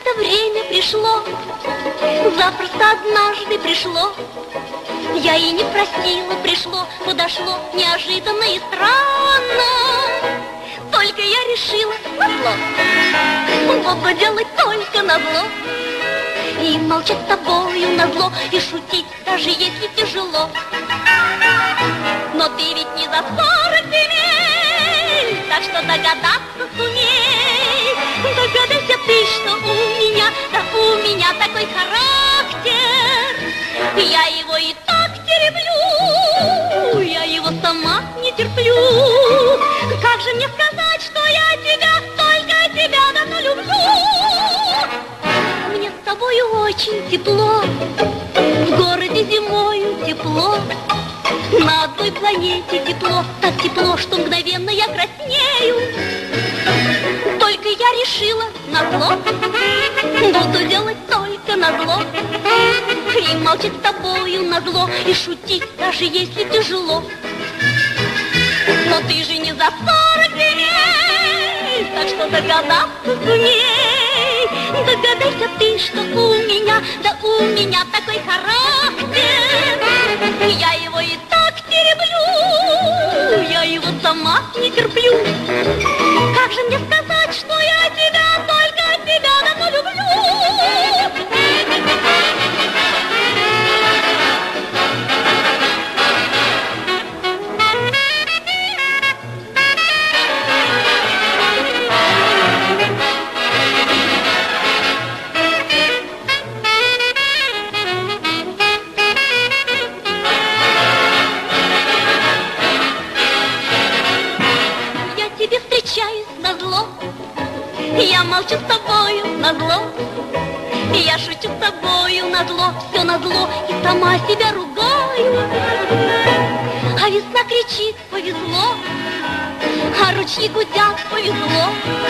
это время пришло, запросто однажды пришло. Я и не просила, пришло, подошло неожиданно и странно. Только я решила назло, вот бы делать только назло. И молчать с тобою назло, и шутить, даже если тяжело. Но ты ведь не за 40 земель, так что догадаться сумей. Догадайся ты, что у меня такой характер. Я его и так тереблю, я его сама не терплю. Как же мне сказать, что я тебя, только тебя давно люблю? Мне с тобою очень тепло, в городе зимою тепло, на одной планете тепло, так тепло, что мгновенно я краснею. Только я решила назло, буду делать только назло. И молчать с тобою назло, и шутить, даже если тяжело. Но ты же не за 40 земель, так что догадаться сумей. Догадайся ты, что у меня такой характер. Я его и так тереблю, я его сама не терплю. Как же мне сказать, что я тебя, только тебя давно люблю? Я молчу с тобою назло, я шучу с тобою назло, все назло, и сама себя ругаю. А весна кричит: повезло, а ручьи гудят: повезло.